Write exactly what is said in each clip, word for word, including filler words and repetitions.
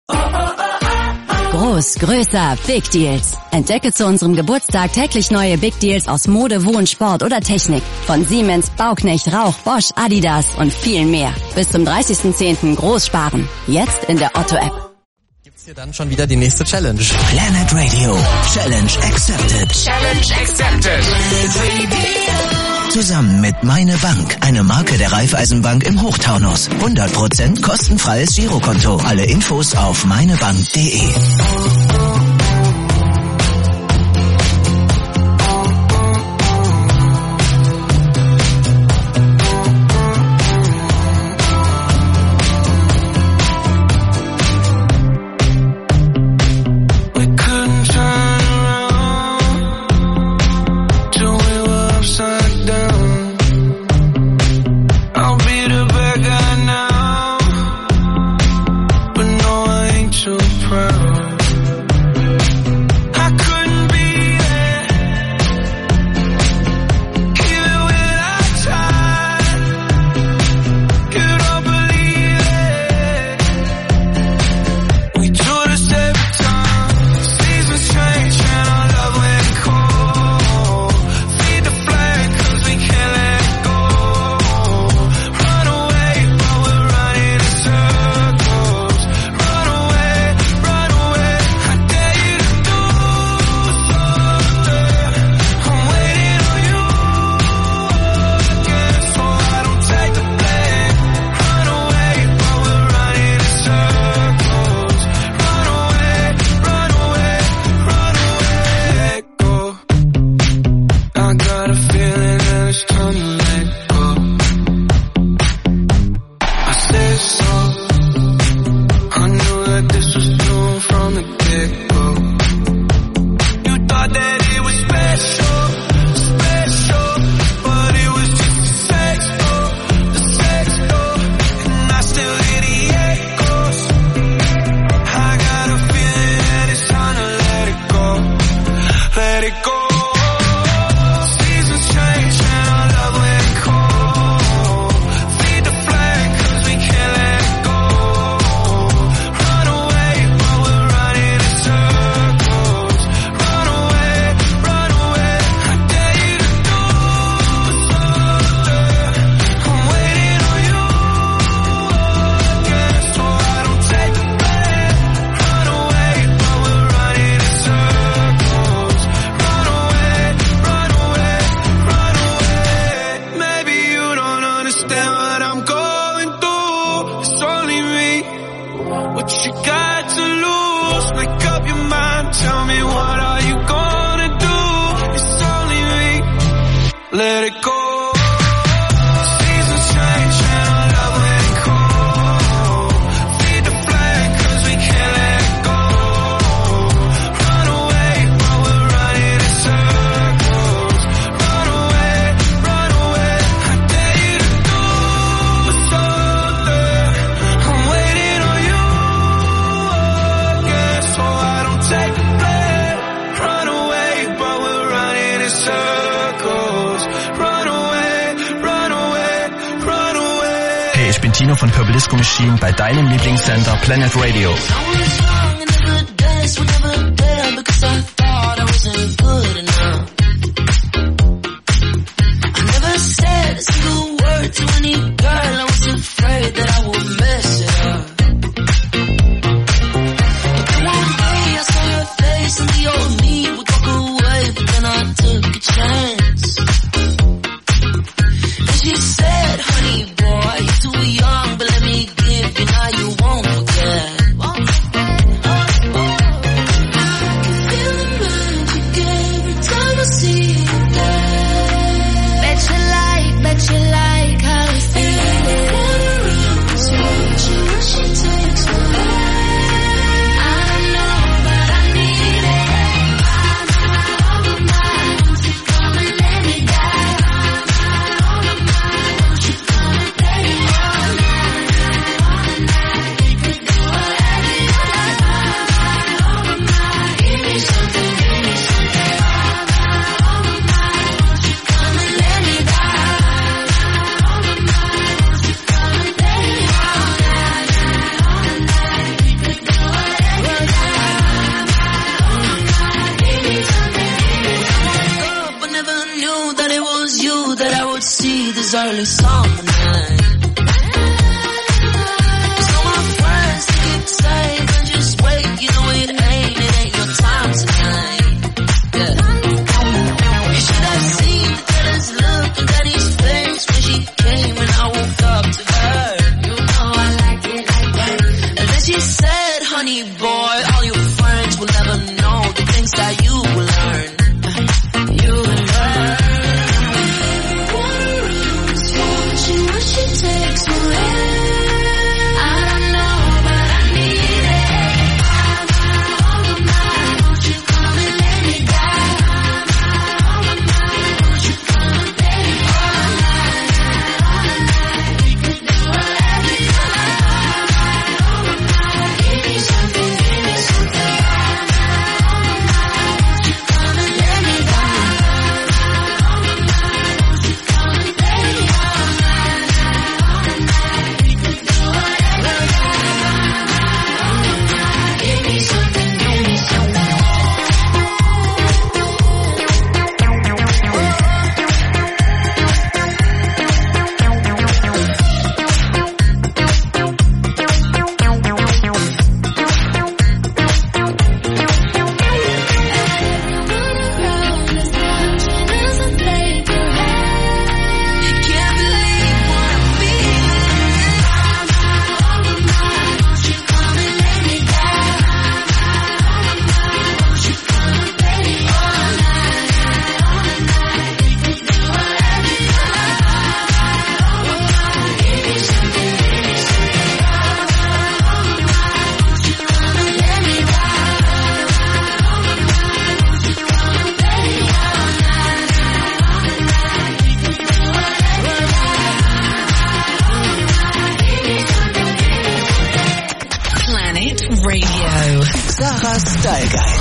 Groß, größer, Big Deals. Entdecke zu unserem Geburtstag täglich neue Big Deals aus Mode, Wohn, Sport oder Technik. Von Siemens, Bauknecht, Rauch, Bosch, Adidas und viel mehr. Bis zum dreißigsten zehnten groß sparen. Jetzt in der Otto-App. Gibt's hier dann schon wieder die nächste Challenge? Planet Radio. Challenge accepted. Challenge accepted. Zusammen mit Meine Bank, eine Marke der Raiffeisenbank im Hochtaunus. hundert Prozent kostenfreies Girokonto. Alle Infos auf meinebank punkt de. Von Purple Disco Machine bei deinem Lieblingssender Planet Radio. was early summer night. So my friends keep saying, just wait, you know it ain't, it ain't your time tonight. Yeah. You should have seen the jealous look on Daddy's face when she came and I woke up to her. You know I like it like that. And then she said, honey boy, all your friends will never know the things that you will learn. You will learn. She wants, she takes away. I don't know, but I need it. I'm out of mind. Won't you come and let me die? I'm out of mind. Won't you come and let me all night, all night. We could do whatever you like. All night, give me something, give me something. All night, won't you come and let me die? All night, won't you come and let me all night. Style Guide.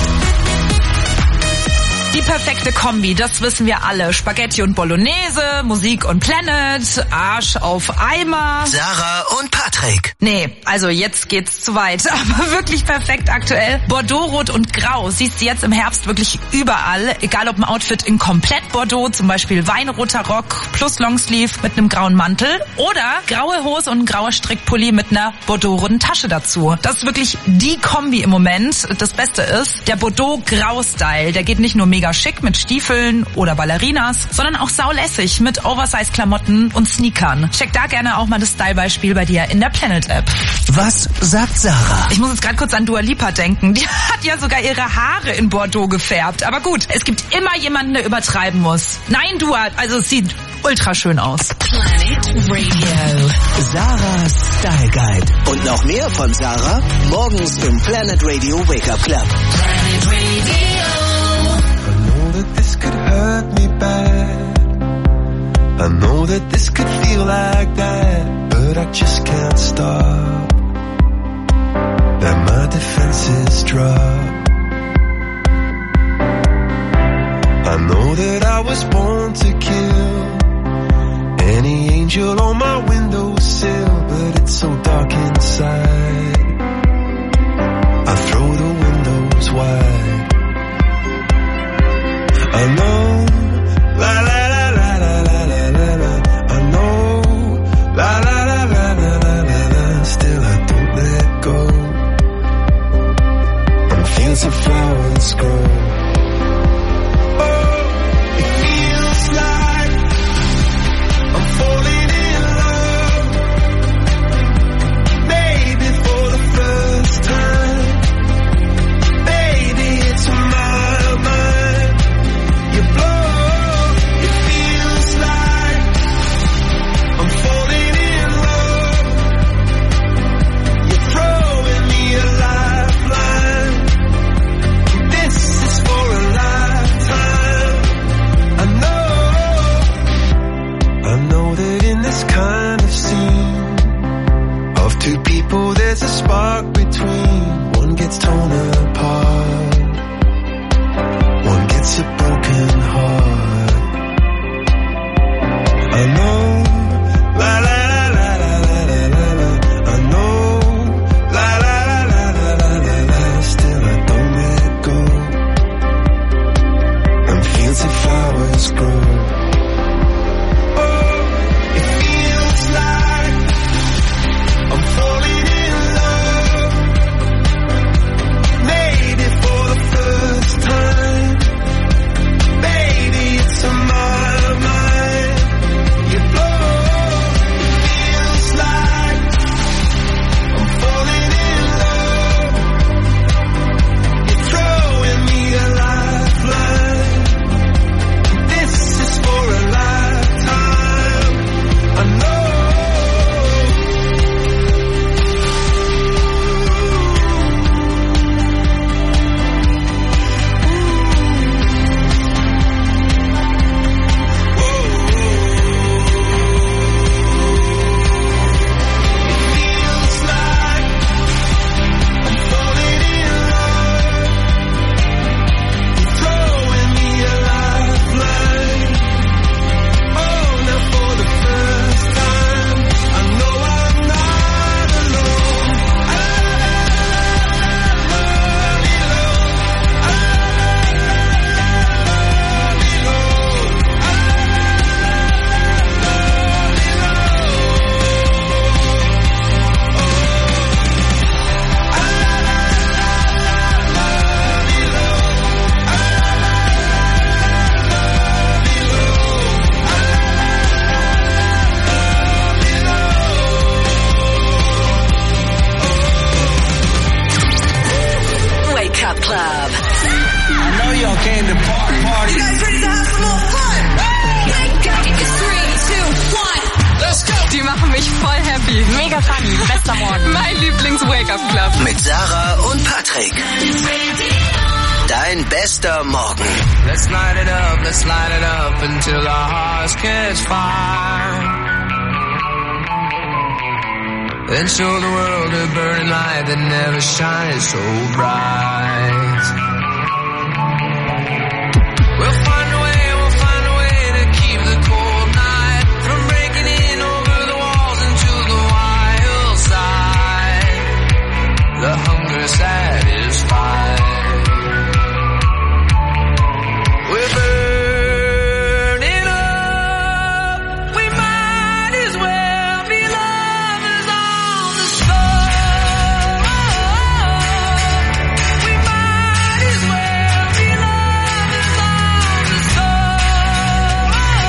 Die perfekte Kombi, das wissen wir alle. Spaghetti und Bolognese, Musik und Planet, Arsch auf Eimer. Sarah und Patrick. Nee, also jetzt geht's zu weit. Aber wirklich perfekt aktuell. Bordeaux-Rot und Grau siehst du jetzt im Herbst wirklich überall. Egal ob ein Outfit in komplett Bordeaux, zum Beispiel weinroter Rock plus Longsleeve mit einem grauen Mantel oder graue Hose und ein grauer Strickpulli mit einer Bordeaux-roten Tasche dazu. Das ist wirklich die Kombi im Moment. Das Beste ist, der Bordeaux-Grau-Style, der geht nicht nur mega schick mit Stiefeln oder Ballerinas, sondern auch saulässig mit Oversize-Klamotten und Sneakern. Check da gerne auch mal das Style-Beispiel bei dir in der Planet-App. Was sagt Sarah? Ich muss jetzt gerade kurz an Dua Lipa denken. Die hat ja sogar ihre Haare in Bordeaux gefärbt. Aber gut, es gibt immer jemanden, der übertreiben muss. Nein, Dua, also es sieht ultra schön aus. Planet Radio. Sarahs Style Guide. Und noch mehr von Sarah morgens im Planet Radio Wake Up Club. Planet Radio. This could hurt me bad. I know that this could feel like that, but I just can't stop. Let my defenses drop. I know that I was born to kill any angel on my windowsill, but it's so dark inside. I throw the windows wide. I know, la la la la la la la la la. I know, la la la la la la la la. Still I don't let go. And fields of flowers grow. Oh, it feels like I'm falling in love. Maybe for the first time. Baby, it's my mind. You blow, it feels like I'm falling in love. You're throwing me a lifeline. This is for Club. I know y'all came to party, party. You guys ready to have some more fun? Wake up, three, two, one, let's go. Die machen mich voll happy. Mega funny. Bester Morgen. Mein Lieblings-Wake-Up-Club. Mit Sarah und Patrick. Dein bester Morgen. Let's light it up, let's light it up until our hearts catch fire. Then show the world a burning light that never shines so bright. We'll find a way, we'll find a way to keep the cold night from breaking in over the walls into the wild side. The hunger satisfied. We're burning up. We might as well be lovers on the spot. We might as well be lovers on the spot.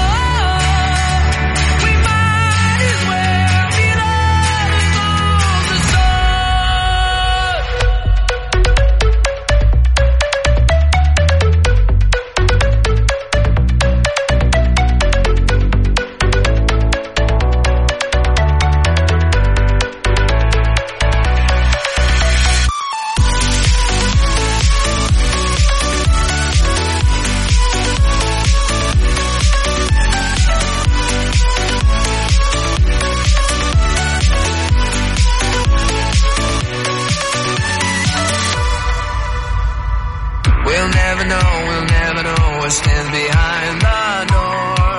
We might as well be lovers on the We'll never know, we'll never know what stands behind the door.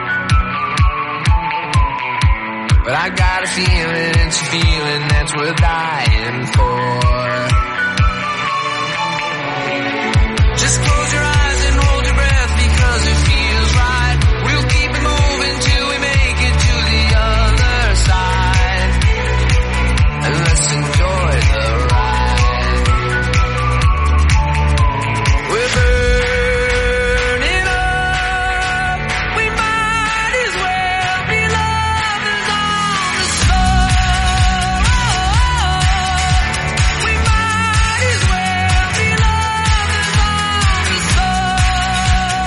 But I got a feeling, it's a feeling that's worth dying for. Just close your eyes and hold your breath because it feels right. We'll keep it moving till we make it to the other side. And let's enjoy the ride. We're burning up. We might as well be lovers on the spot. We might as well be lovers on the spot.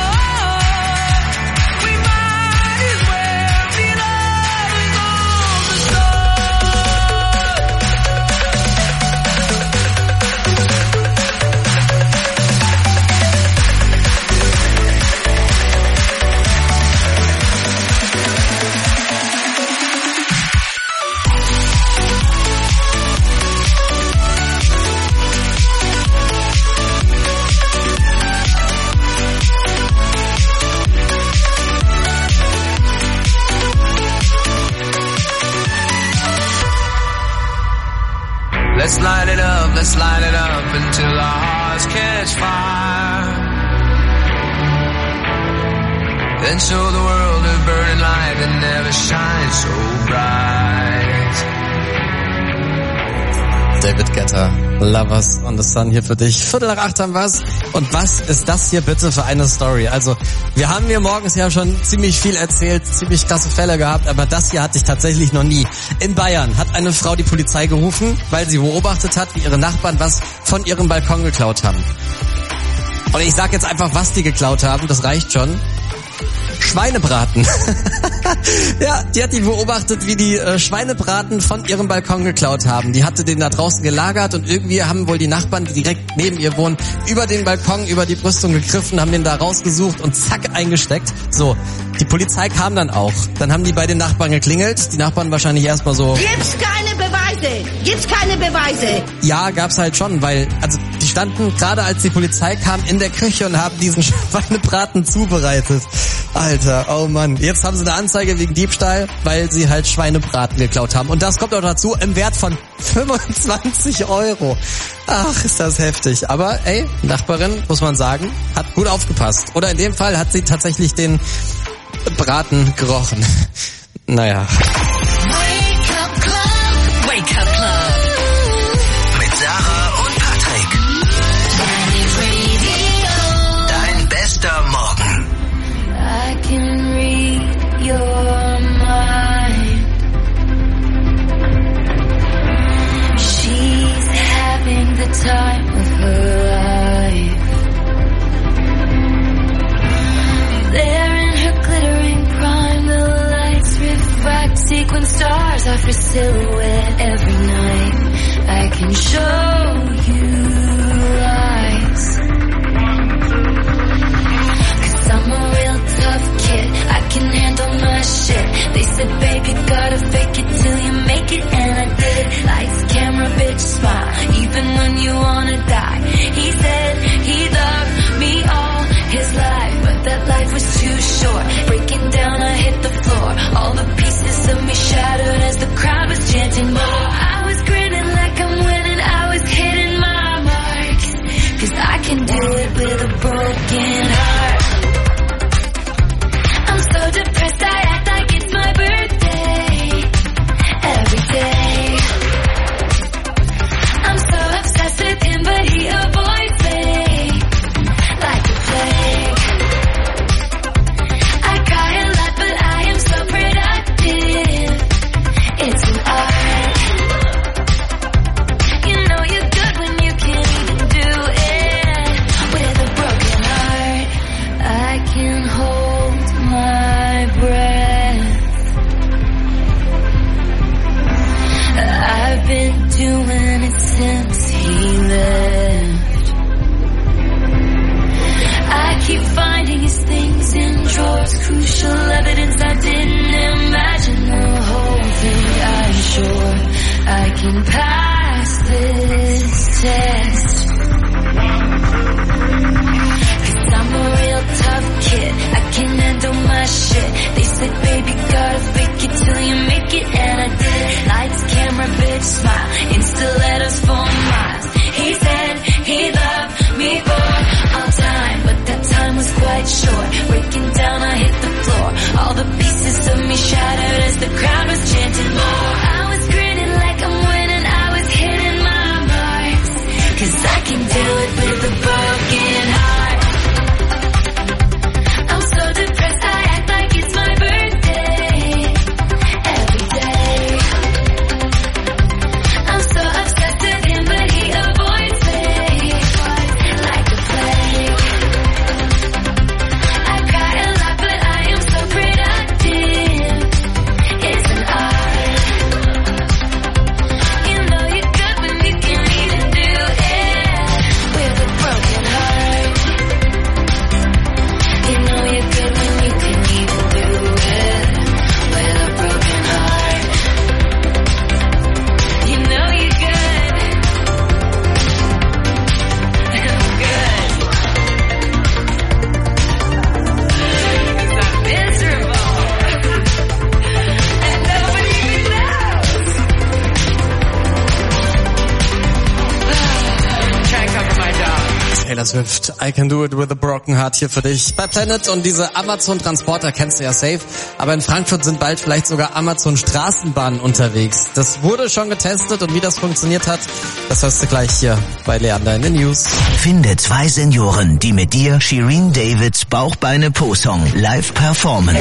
We might as well be lovers on the Let's light it up, let's light it up until our hearts catch fire. Then show the world a burning light that never shines so bright. David Guetta, Lovers on the Sun hier für dich. Viertel nach acht haben wir's. Und was ist das hier bitte für eine Story? Also, wir haben mir morgens ja schon ziemlich viel erzählt, ziemlich krasse Fälle gehabt, aber das hier hatte ich tatsächlich noch nie. In Bayern hat eine Frau die Polizei gerufen, weil sie beobachtet hat, wie ihre Nachbarn was von ihrem Balkon geklaut haben. Und ich sag jetzt einfach, was die geklaut haben, das reicht schon. Schweinebraten. Ja, die hat die beobachtet, wie die äh, Schweinebraten von ihrem Balkon geklaut haben. Die hatte den da draußen gelagert und irgendwie haben wohl die Nachbarn, die direkt neben ihr wohnen, über den Balkon, über die Brüstung gegriffen, haben den da rausgesucht und zack, eingesteckt. So, die Polizei kam dann auch. Dann haben die bei den Nachbarn geklingelt. Die Nachbarn wahrscheinlich erstmal so... Gibt's keine Beweise! Gibt's keine Beweise! Ja, gab's halt schon, weil, also die standen gerade als die Polizei kam in der Küche und haben diesen Schweinebraten zubereitet. Alter, oh Mann. Jetzt haben sie eine Anzeige wegen Diebstahl, weil sie halt Schweinebraten geklaut haben. Und das kommt auch dazu im Wert von fünfundzwanzig Euro. Ach, ist das heftig. Aber ey, Nachbarin, muss man sagen, hat gut aufgepasst. Oder in dem Fall hat sie tatsächlich den Braten gerochen. Naja. Wake Up Club. Wake Up Club. Mit Sarah und Patrick. Dein bester Morgen. I can read your mind. She's having the time of her silhouette every night. I can show you lies. Cause I'm a real tough kid, I can handle my shit. They said, baby, gotta fake it till you make it, and I did. Lights, camera, bitch, smile, even when you wanna die. He said he loved me all his life, but that life was too short. Breaking down, I hit the floor. All the pieces of me shattered as the crowd was chanting more. I was grinning like I'm winning, I was hitting my marks. Cause I can do it with a broken heart. I'm so depressed, I act like it's my birthday. Every day I'm so obsessed with him, but he avoids me like a plague. I cry a lot, but I am so productive. It's an art. You know you're good when you can't even do it with a broken heart. I can hold my breath. I've been doing it since he left. I keep finding his things in drawers, crucial evidence I didn't imagine. The whole thing, I'm sure I can pass this test. Cause I'm a real tough kid, I can handle my shit. They said, baby, gotta fake it till you make it, and I did. Lights, camera, bitch, smile, insta letters for miles. He said he loved me for all time, but that time was quite short. Breaking down, I hit the floor. All the pieces of me shattered as the crowd was chanting more. I was grinning like I'm winning, I was hitting my marks. Cause I can do it with a broken heart. I'm so depressed, I act like it's my birthday. Every day I'm so obsessed with him, but he avoids me like a plague. I cry a lot, but I am so productive. It's an art. You know you're good when you can't even do it with a broken heart. You know you're good when you can't even do it with a broken heart. You know you're good. I'm good. Cause I'm miserable. And nobody even knows. Try and cover my job. Taylor Swift, I Can Do It With a Broken Heart hier für dich bei Planet. Und diese Amazon-Transporter kennst du ja safe, aber in Frankfurt sind bald vielleicht sogar Amazon-Straßenbahnen unterwegs. Das wurde schon getestet und wie das funktioniert hat, das hörst du gleich hier bei Leander in den News. Finde zwei Senioren, die mit dir Shirin Davids Bauchbeine-Po-Song live performen.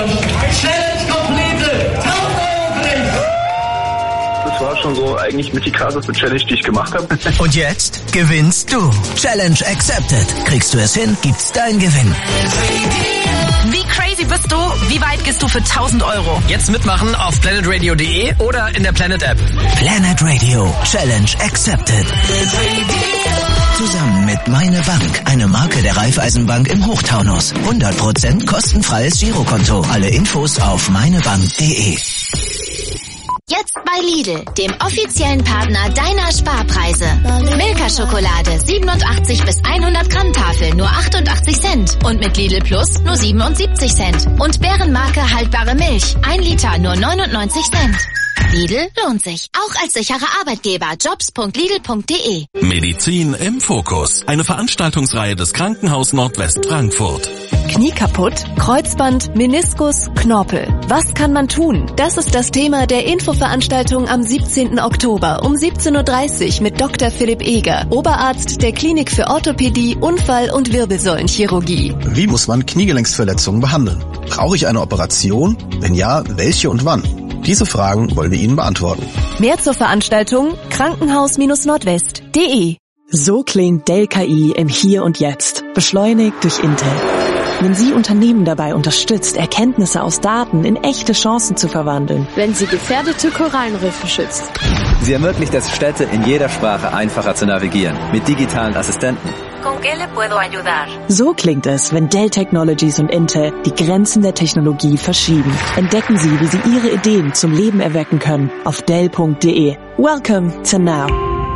Das war schon so eigentlich mit die krasseste Challenge, die ich gemacht habe. Und jetzt gewinnst du. Challenge accepted. Kriegst du es hin, gibt's dein Gewinn. Wie crazy bist du? Wie weit gehst du für tausend Euro? Jetzt mitmachen auf planet radio punkt de oder in der Planet App. Planet Radio. Challenge accepted. Zusammen mit Meine Bank, eine Marke der Raiffeisenbank im Hochtaunus. hundert Prozent kostenfreies Girokonto. Alle Infos auf meine bank punkt de. Jetzt bei Lidl, dem offiziellen Partner deiner Sparpreise. Milka-Schokolade siebenundachtzig bis hundert Gramm Tafel nur achtundachtzig Cent und mit Lidl Plus nur siebenundsiebzig Cent. Und Bärenmarke haltbare Milch, ein Liter nur neunundneunzig Cent. Lidl lohnt sich. Auch als sicherer Arbeitgeber. jobs punkt lidl punkt de. Medizin im Fokus. Eine Veranstaltungsreihe des Krankenhaus Nordwest Frankfurt. Knie kaputt, Kreuzband, Meniskus, Knorpel. Was kann man tun? Das ist das Thema der Infoveranstaltung am siebzehnten Oktober um siebzehn Uhr dreißig mit Doktor Philipp Eger, Oberarzt der Klinik für Orthopädie, Unfall- und Wirbelsäulenchirurgie. Wie muss man Kniegelenksverletzungen behandeln? Brauche ich eine Operation? Wenn ja, welche und wann? Diese Fragen wollen wir Ihnen beantworten. Mehr zur Veranstaltung krankenhaus nordwest punkt de. So klingt Dell K I im Hier und Jetzt, beschleunigt durch Intel. Wenn sie Unternehmen dabei unterstützt, Erkenntnisse aus Daten in echte Chancen zu verwandeln. Wenn sie gefährdete Korallenriffe schützt. Sie ermöglicht es, Städte in jeder Sprache einfacher zu navigieren, mit digitalen Assistenten. ¿Con qué le puedo ayudar? So klingt es, wenn Dell Technologies und Intel die Grenzen der Technologie verschieben. Entdecken Sie, wie Sie Ihre Ideen zum Leben erwecken können auf dell punkt de. Welcome to Now.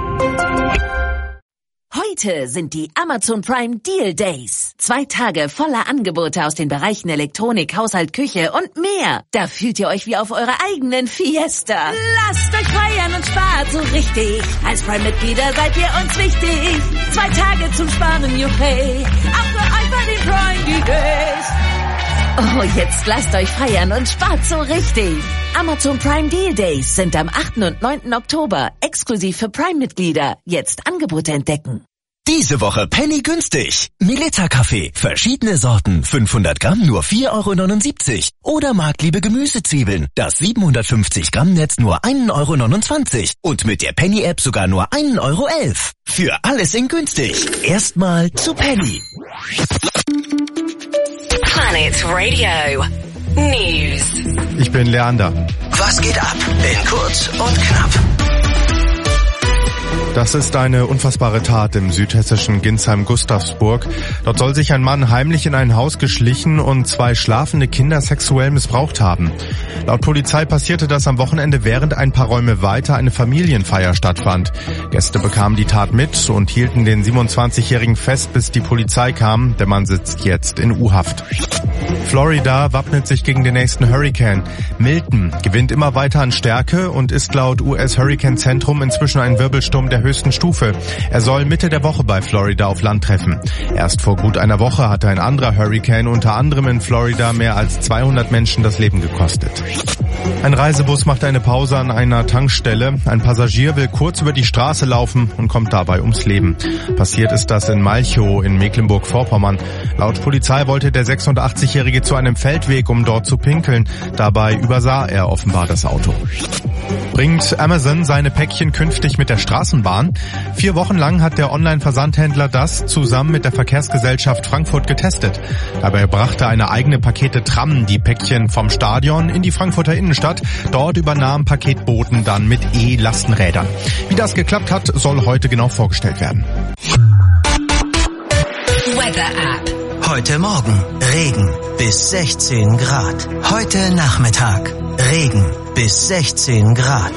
Heute sind die Amazon Prime Deal Days. Zwei Tage voller Angebote aus den Bereichen Elektronik, Haushalt, Küche und mehr. Da fühlt ihr euch wie auf eurer eigenen Fiesta. Lasst euch feiern und spart so richtig. Als Prime-Mitglieder seid ihr uns wichtig. Zwei Tage zum Sparen, juchey. Auch für euch bei den Prime Deal Days. Oh, jetzt lasst euch feiern und spart so richtig. Amazon Prime Deal Days sind am achten und neunten Oktober exklusiv für Prime-Mitglieder. Jetzt Angebote entdecken. Diese Woche Penny günstig. Milita Kaffee. Verschiedene Sorten. fünfhundert Gramm nur vier Euro neunundsiebzig. Oder Marktliebe Gemüsezwiebeln. Das siebenhundertfünfzig Gramm Netz nur ein Euro neunundzwanzig. Und mit der Penny App sogar nur ein Euro elf. Für alles in günstig. Erstmal zu Penny. Planet Radio News. Ich bin Leander. Was geht ab? In kurz und knapp. Das ist eine unfassbare Tat im südhessischen Ginsheim-Gustavsburg. Dort soll sich ein Mann heimlich in ein Haus geschlichen und zwei schlafende Kinder sexuell missbraucht haben. Laut Polizei passierte das am Wochenende, während ein paar Räume weiter eine Familienfeier stattfand. Gäste bekamen die Tat mit und hielten den siebenundzwanzigjährigen fest, bis die Polizei kam. Der Mann sitzt jetzt in U-Haft. Florida wappnet sich gegen den nächsten Hurrikan. Milton gewinnt immer weiter an Stärke und ist laut U S-Hurrikan-Zentrum inzwischen ein Wirbelsturm der höchsten Stufe. Er soll Mitte der Woche bei Florida auf Land treffen. Erst vor gut einer Woche hatte ein anderer Hurrikan unter anderem in Florida mehr als zweihundert Menschen das Leben gekostet. Ein Reisebus macht eine Pause an einer Tankstelle. Ein Passagier will kurz über die Straße laufen und kommt dabei ums Leben. Passiert ist das in Malchow in Mecklenburg-Vorpommern. Laut Polizei wollte der sechsundachtzigjährige zu einem Feldweg, um dort zu pinkeln. Dabei übersah er offenbar das Auto. Bringt Amazon seine Päckchen künftig mit der Straßenbahn? Vier Wochen lang hat der Online-Versandhändler das zusammen mit der Verkehrsgesellschaft Frankfurt getestet. Dabei brachte eine eigene Pakete-Tram die Päckchen vom Stadion in die Frankfurter Innenstadt. Dort übernahmen Paketboten dann mit E-Lastenrädern. Wie das geklappt hat, soll heute genau vorgestellt werden. Weather App. Heute Morgen Regen bis sechzehn Grad. Heute Nachmittag Regen bis sechzehn Grad.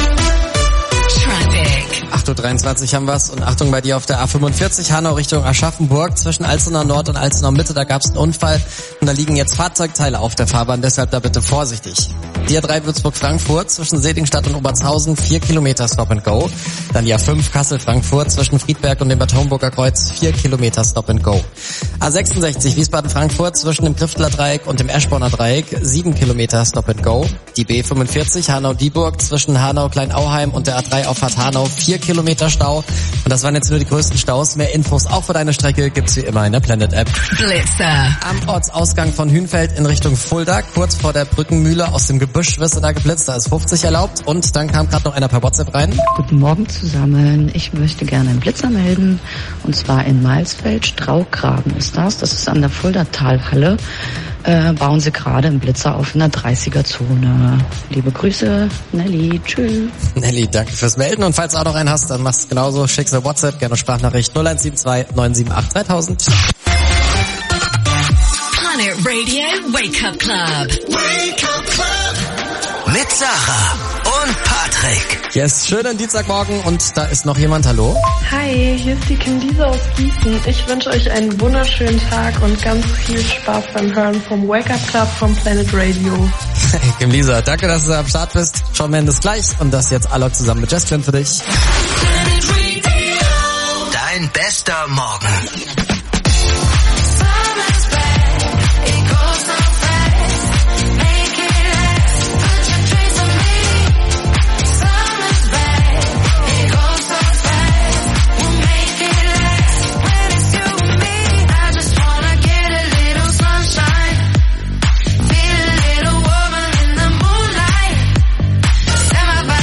acht Uhr dreiundzwanzig haben wir's und Achtung bei dir auf der A fünfundvierzig Hanau Richtung Aschaffenburg zwischen Alzenau Nord und Alzenau Mitte, da gab's einen Unfall und da liegen jetzt Fahrzeugteile auf der Fahrbahn, deshalb da bitte vorsichtig. Die A drei Würzburg-Frankfurt zwischen Seligenstadt und Obertshausen, vier Kilometer Stop and Go. Dann die A fünf Kassel-Frankfurt zwischen Friedberg und dem Bad Homburger Kreuz, vier Kilometer Stop and Go. A sechsundsechzig Wiesbaden-Frankfurt zwischen dem Trifteler Dreieck und dem Eschborner Dreieck, sieben Kilometer Stop and Go. Die B fünfundvierzig Hanau-Dieburg zwischen Hanau-Kleinauheim und der A drei Auffahrt Hanau, vier Kilometer Stau. Und das waren jetzt nur die größten Staus. Mehr Infos auch für deine Strecke gibt's wie immer in der Planet App. Blitzer. Am Ortsausgang von Hünfeld in Richtung Fulda, kurz vor der Brückenmühle, aus dem Gebüsch wirst du da geblitzt, da ist fünfzig erlaubt. Und dann kam gerade noch einer per WhatsApp rein. Guten Morgen zusammen. Ich möchte gerne einen Blitzer melden. Und zwar in Mailsfeld, Straugraben ist das. Das ist an der Fuldatalhalle. Äh, bauen sie gerade einen Blitzer auf in der dreißiger-Zone. Liebe Grüße, Nelly. Tschüss. Nelly, danke fürs Melden. Und falls du auch noch einen hast, dann machst du es genauso. Schickst eine WhatsApp, gerne Sprachnachricht null eins sieben zwei neun sieben acht dreitausend. Planet Radio Wake Up Club. Wake Up Club. Mit Sarah und Patrick. Yes, schönen Dienstagmorgen und da ist noch jemand. Hallo. Hi, hier ist die Kim Lisa aus Gießen. Ich wünsche euch einen wunderschönen Tag und ganz viel Spaß beim Hören vom Wake Up Club vom Planet Radio. Hey, Kim Lisa, danke, dass du am Start bist. Shawn Mendes gleich und das jetzt Alok zusammen mit Jess Glynn für dich. Dein bester Morgen.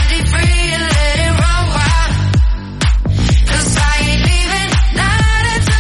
Cause I ain't leaving, not until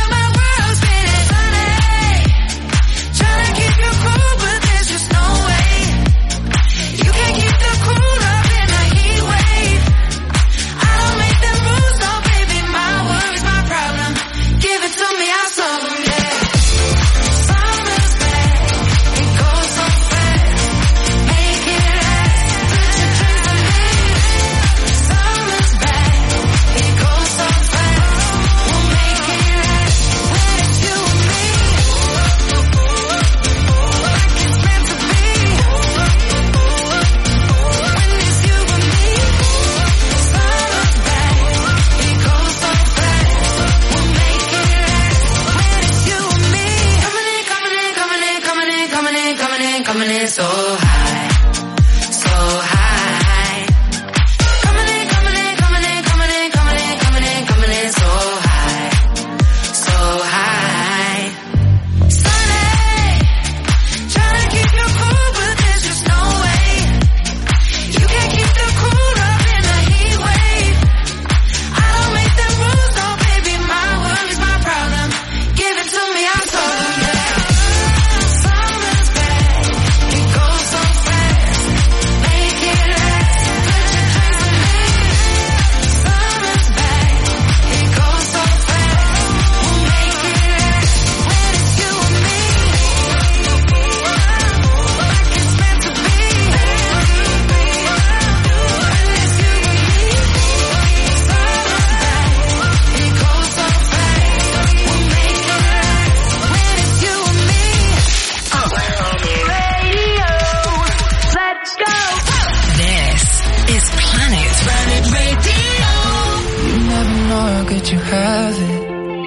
have it.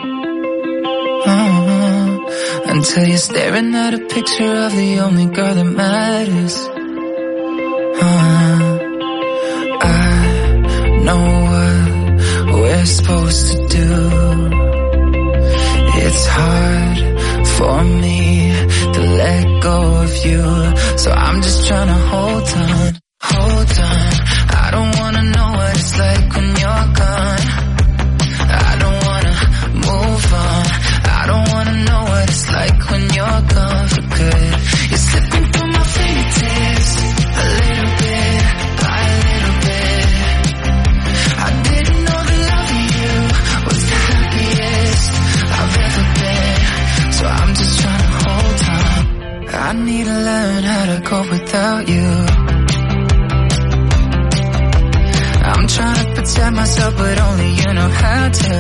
Uh-huh. Until you're staring at a picture of the only girl that matters. Uh-huh. I know what we're supposed to do. It's hard for me to let go of you, so I'm just trying to hold on, hold on. I don't wanna know what it's like when you're gone. I don't wanna move on. I don't wanna know what it's like when you're gone for good. You're slipping through my fingertips, a little bit, by a little bit. I didn't know the love of you was the happiest I've ever been, so I'm just trying to hold on. I need to learn how to go without you. I'm trying to protect myself, but only you know how to.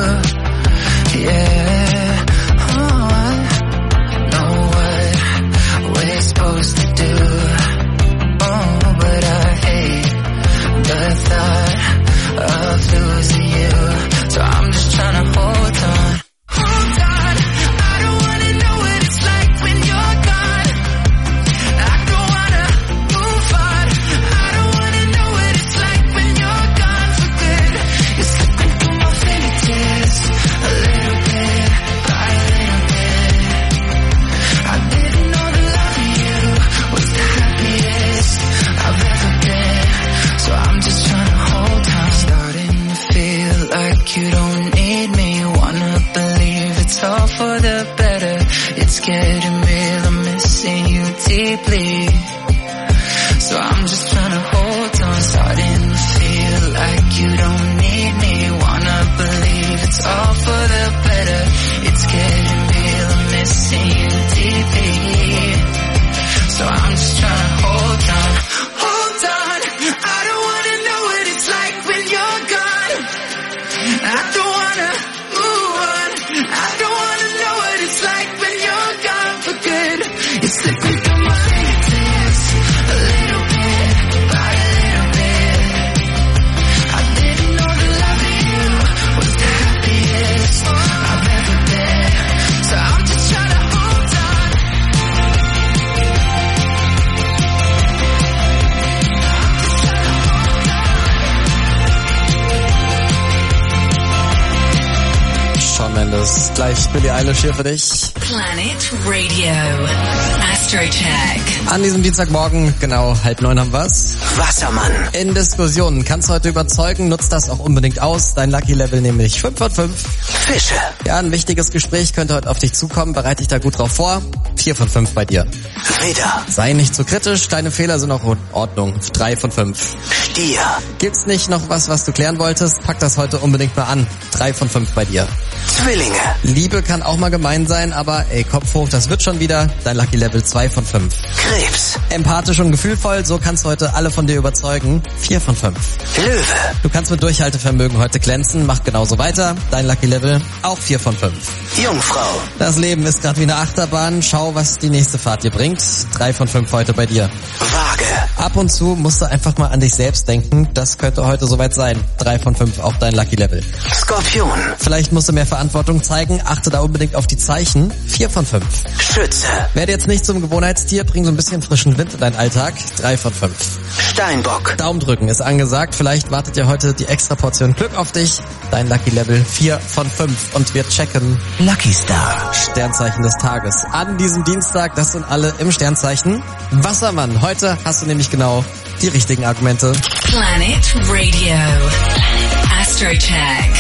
Yeah, oh, I know what we're supposed to do. Oh, but I hate the thought of losing you, so I'm just trying to hold on. Hold on, I don't wanna know what it's like when you're gone. I don't wanna move on. I don't wanna know what it's like when you're gone for good. You're slipping through my fingertips, a little bit, by a little bit. I didn't know the love of you was the happiest I've ever been, so I'm just trying to hold on. Starting to feel like you don't need me. Wanna believe it's all for the better. It's getting real, I'm missing you deeply, so I'm just trying to hold on. Starting to feel like you don't need me. Wanna believe it's all for the better. It's getting real, I'm missing you deeply, so I'm just trying to hold on. Hold on, I don't wanna know what it's like when you're gone. I don't wanna move on. I don't wanna know what it's like when you're gone for good. You're slipping through my fingertips, a little bit, by a little bit. I didn't know the love of you was the happiest I've ever been, so I'm just trying to hold on. Shawn Mendes, gleich Billie Eilish hier für dich. Planet Radio. Astrocheck. An diesem Dienstagmorgen, genau halb neun haben wir's. Wassermann. In Diskussionen. Kannst heute überzeugen, nutzt das auch unbedingt aus. Dein Lucky Level nämlich fünf von fünf. Fische. Ja, ein wichtiges Gespräch könnte heute auf dich zukommen. Bereite dich da gut drauf vor. vier von fünf bei dir. Widder. Sei nicht zu kritisch, deine Fehler sind auch in Ordnung. drei von fünf. Stier. Gibt's nicht noch was, was du klären wolltest? Pack das heute unbedingt mal an. drei von fünf bei dir. Zwillinge. Liebe kann auch mal gemein sein, aber ey, Kopf hoch, das wird schon wieder. Dein Lucky Level zwei von fünf. Krebs. Empathisch und gefühlvoll, so kannst du heute alle von dir überzeugen. vier von fünf. Löwe. Du kannst mit Durchhaltevermögen heute glänzen, mach genauso weiter. Dein Lucky Level auch vier von fünf. Jungfrau. Das Leben ist gerade wie eine Achterbahn, schau, was die nächste Fahrt dir bringt. drei von fünf heute bei dir. Waage. Ab und zu musst du einfach mal an dich selbst denken, das könnte heute soweit sein. drei von fünf auch dein Lucky Level. Skorpion. Vielleicht musst du mehr Verantwortung zeigen, achte da unbedingt auf die Zeichen. vier von fünf. Schütze. Werde jetzt nicht zum Gewohnheitstier, bring so ein bisschen frischen Wind in deinen Alltag. drei von fünf. Steinbock. Daumen drücken ist angesagt, vielleicht wartet ja heute die extra Portion Glück auf dich. Dein Lucky Level vier von fünf und wir checken Lucky Star. Sternzeichen des Tages. An diesem Dienstag, das sind alle im Sternzeichen Wassermann. Heute hast du nämlich genau die richtigen Argumente. Planet Radio. Astrocheck.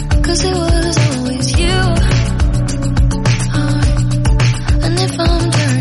And if I'm dirty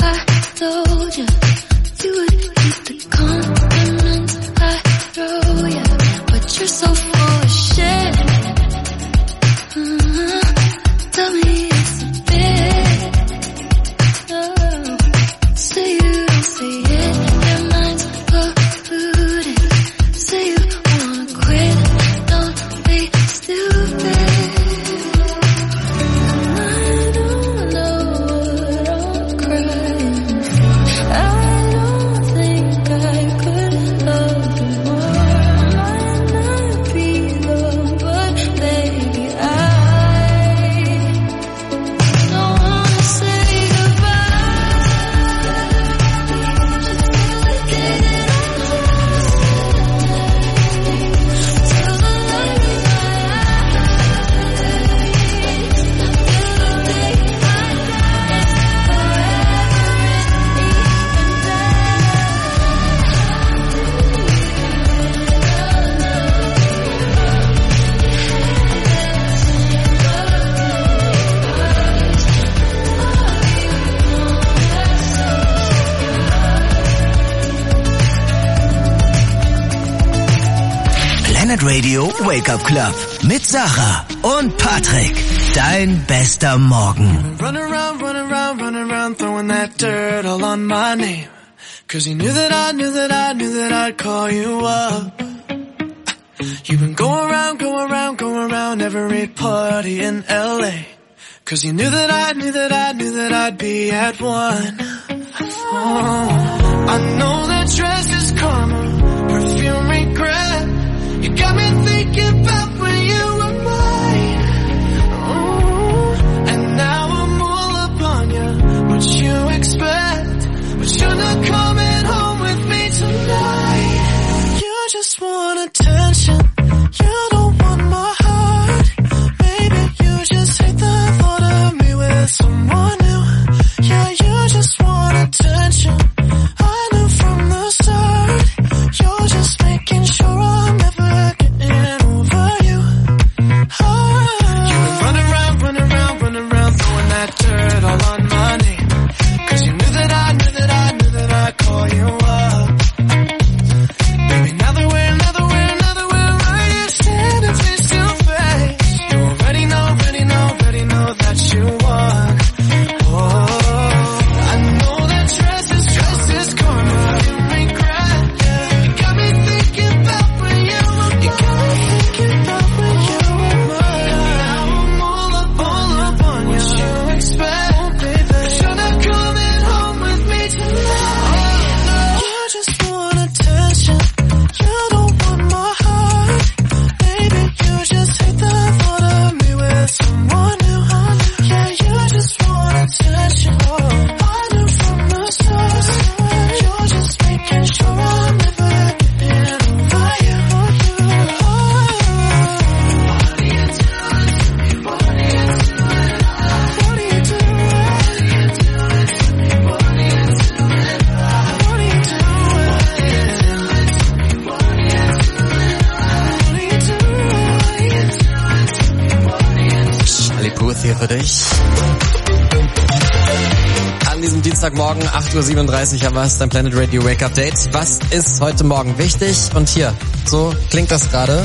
I told you you would keep the compliments I throw you, but you're so full of shit. Uh-huh. Tell me it's a bit. Oh. Say you don't see it, your mind's polluted. Say you wanna quit, don't be stupid. I don't know what I'm crying for. I don't think I could love you more. Might not be the one, baby, I don't wanna say goodbye. Just get it till the light in Planet Radio Wake Up Club mit Sarah und Patrick. Dein bester Morgen. Run around, run around, run around, throwing that dirt all on my name. Cause you knew that I knew that I knew that I'd call you up. You've been going around, going around, going around every party in L A. Cause you knew that I knew that I knew that I'd be at one. Oh, I know that dress is karma, perfume regret. You got me thinking about when you were mine. Oh, and now I'm all up on you. What you expect? But you're not coming home with me tonight. You just want attention. You don't want my heart. Maybe you just hate the thought of me with someone new. Yeah, you just want attention. I knew from the start. You're just making sure I'm never getting over you. Oh. You've been running around, running around, running around, throwing that dirt all on my name. Cause you knew that I knew that I knew that I'd call you up. Baby, now that we're, now that we're, now that we're right here standing face to face, you already know, already know, already know that you won. Oh, I know that dress is, dress is karma, you regret. Yeah. You got me thinking about when you were mine. You got me thinking about when you were mine. Now I'm all up, all up on you. What you expect, baby? But you're not coming home with me tonight. You just want attention. You don't want my heart. Baby, you just hate the thought of me with someone new. Yeah, you just want attention. I knew from the start. You're just making sure I'm never getting over you. What are you doing? What are you doing? What are you doing? What are you doing? What are you Charlie Puth hier für dich. An diesem Dienstagmorgen, acht Uhr siebenunddreißig, haben wir es, dein Planet Radio Wake Up Date. Was ist heute Morgen wichtig? Und hier, so klingt das gerade.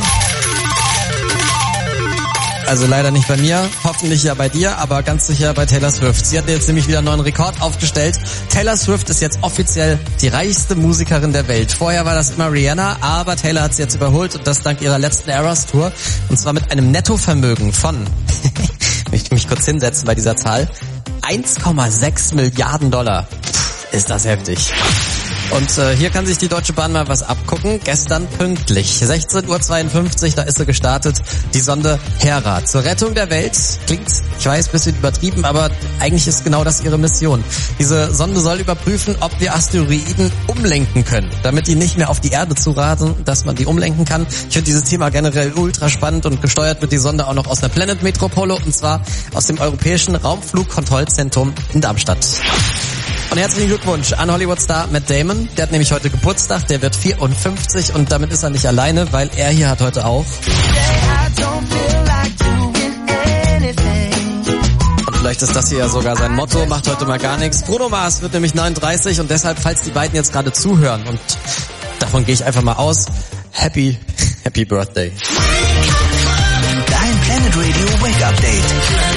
Also leider nicht bei mir, hoffentlich ja bei dir, aber ganz sicher bei Taylor Swift. Sie hat jetzt nämlich wieder einen neuen Rekord aufgestellt. Taylor Swift ist jetzt offiziell die reichste Musikerin der Welt. Vorher war das immer Rihanna, aber Taylor hat sie jetzt überholt und das dank ihrer letzten Eras Tour. Und zwar mit einem Nettovermögen von, ich möchte mich kurz hinsetzen bei dieser Zahl, eins Komma sechs Milliarden Dollar. Puh, ist das heftig. Und äh, hier kann sich die Deutsche Bahn mal was abgucken. Gestern pünktlich, sechzehn Uhr zweiundfünfzig, da ist sie gestartet, die Sonde Hera. Zur Rettung der Welt. Klingt, ich weiß, ein bisschen übertrieben, aber eigentlich ist genau das ihre Mission. Diese Sonde soll überprüfen, ob wir Asteroiden umlenken können, damit die nicht mehr auf die Erde zurasen, dass man die umlenken kann. Ich finde dieses Thema generell ultra spannend und gesteuert wird die Sonde auch noch aus einer Planet Metropole, und zwar aus dem Europäischen Raumflugkontrollzentrum in Darmstadt. Und herzlichen Glückwunsch an Hollywood-Star Matt Damon. Der hat nämlich heute Geburtstag, der wird vierundfünfzig und damit ist er nicht alleine, weil er hier hat heute auch. Und Vielleicht ist das hier ja sogar sein Motto, macht heute mal gar nichts. Bruno Mars wird nämlich neununddreißig und deshalb, falls die beiden jetzt gerade zuhören, und davon gehe ich einfach mal aus, Happy, Happy Birthday. Dein Planet Radio Wake Up Date.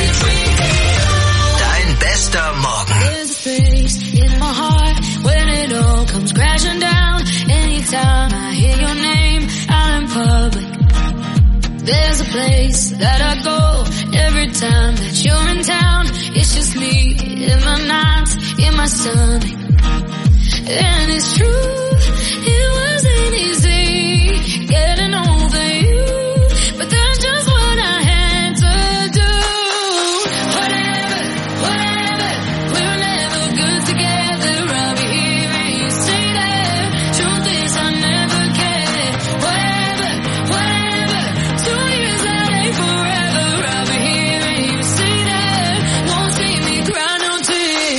Dein bester Morgen. There's a place in my heart when it all comes crashing down. Anytime I hear your name out in public. There's a place that I go every time that you're in town. It's just me in my nights, in my stomach. And it's true, it wasn't easy getting over you, but that's just what I had to do. Whatever, whatever, we were never good together. I'll be here and you say that. Truth is I never cared. Whatever, whatever, two years that ain't forever. I'll be here and you say that. Won't see me cry no tears.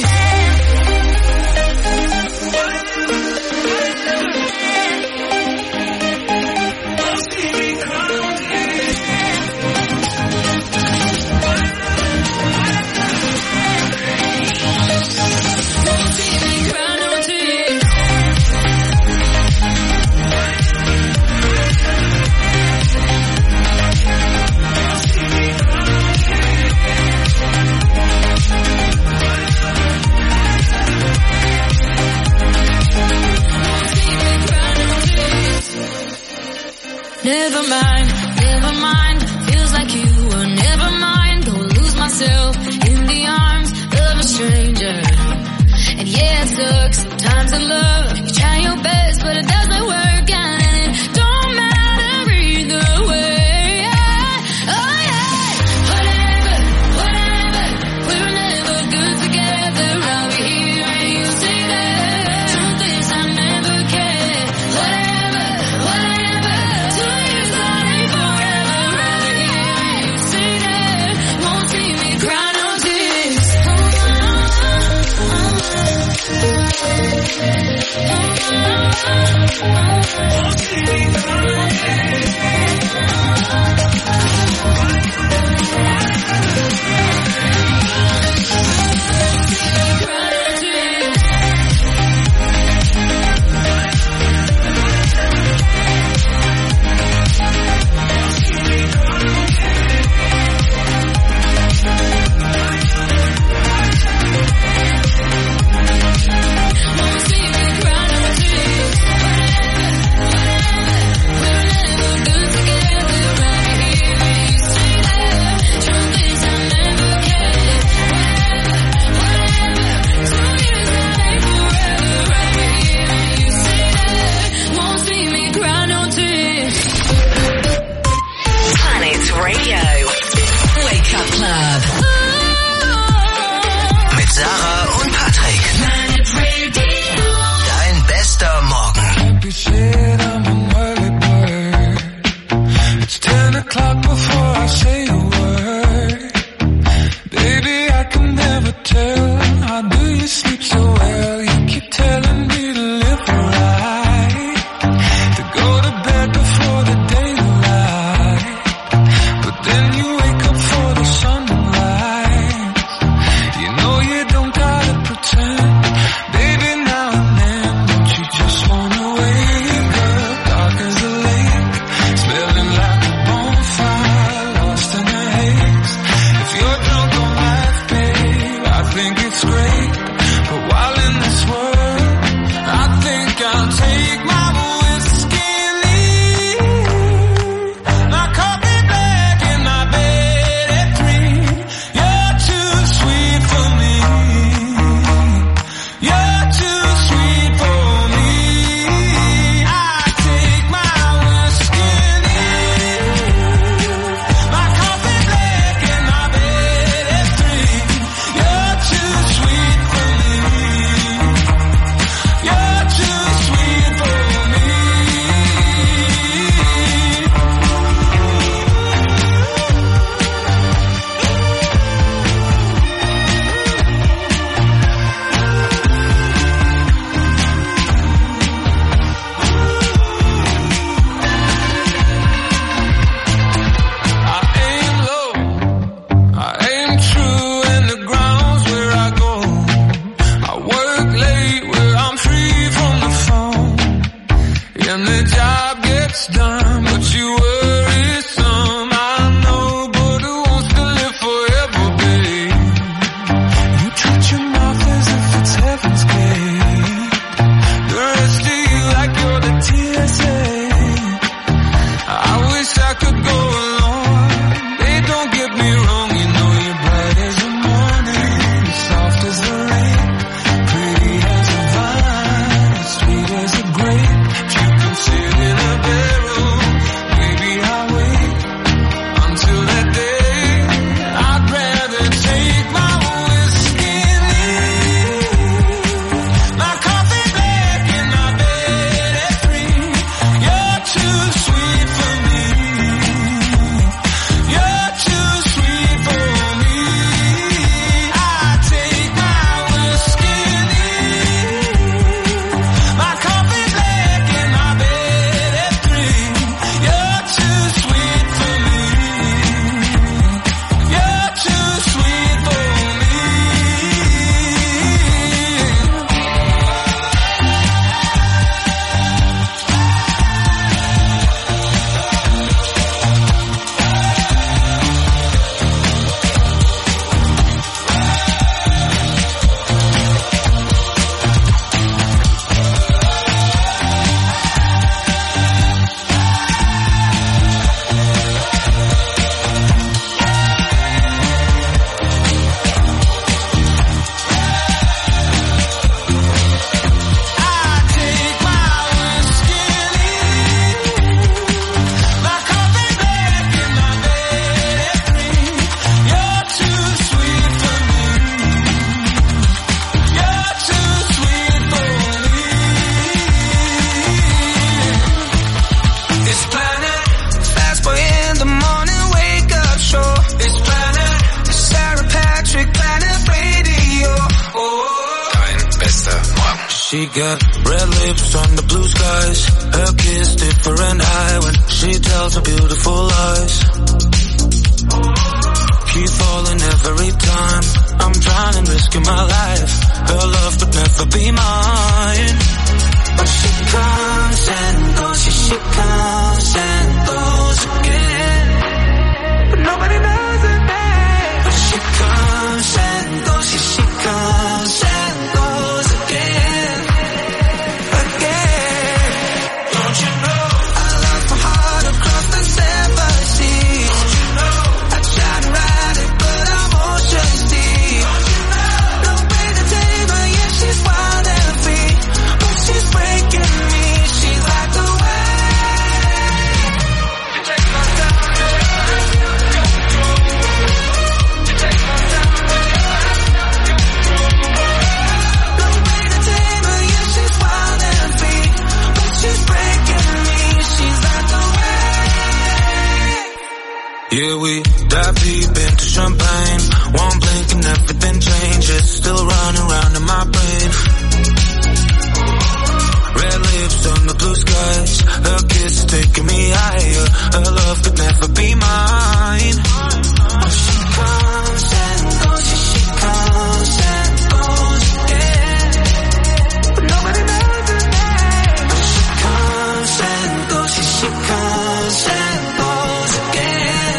Never mind, never mind, feels like you were never mind. Go lose myself in the arms of a stranger. And yeah, it sucks sometimes in love. You try your best, but it doesn't work out. And it don't matter either way. Yeah. Oh yeah, whatever, whatever, we were never good together. I'll be here and you say that. Truth is I never cared. Whatever, whatever, two years that ain't forever. I'll be here and you say that. Won't see me cry no tears. and the job gets done, but you worry some. I know, but who wants to live forever, babe? You treat your mouth as if it's heaven's gate. The rest of you like you're the T S A. I wish I could go along. Hey, don't get me wrong, you know you're bright as the morning, soft as the rain, pretty as a vine, sweet as a grape. If you can sit in a barrel, maybe I'll wait until that day. I'd rather take my whiskey leave, my coffee black and my bed at three. You're too sweet for me. You're too sweet for me. I take my whiskey leave, my coffee black and my bed at three. You're too sweet for me. You're too sweet for me. It's Planet, Fast Boy in the morning wake up show. It's Planet, Sarah Patrick, Planet Radio. Oh, dein bester Morgen. She got red lips on the blue skies. Her kiss different eye when she tells her beautiful lies. Keep falling every time. I'm trying and risking my life. Her love could never be mine. But she comes and goes, she, she comes and goes again. But nobody knows her name. But she comes and goes, she, she comes and goes again. Again. Don't you know? I lost my heart across the seven seas. Don't you know? I tried to ride it, but I'm ocean deep. Don't you know? No way to tame her, yeah, she's wild and free. But she's breaking me, she's like the wave. You take my time, you control. You take my time, you control. No way to tame her, yeah, she's wild and free. But she's breaking me, she's like the wave. Yeah, we dive deep into champagne. One blink and everything changes. Still running round in my brain. Red lips on the blue skies. Her kiss taking me higher. Her love could never be mine. But she comes and goes, she, she comes and goes again. But nobody knows her name. But she comes and goes, she, she comes and goes again.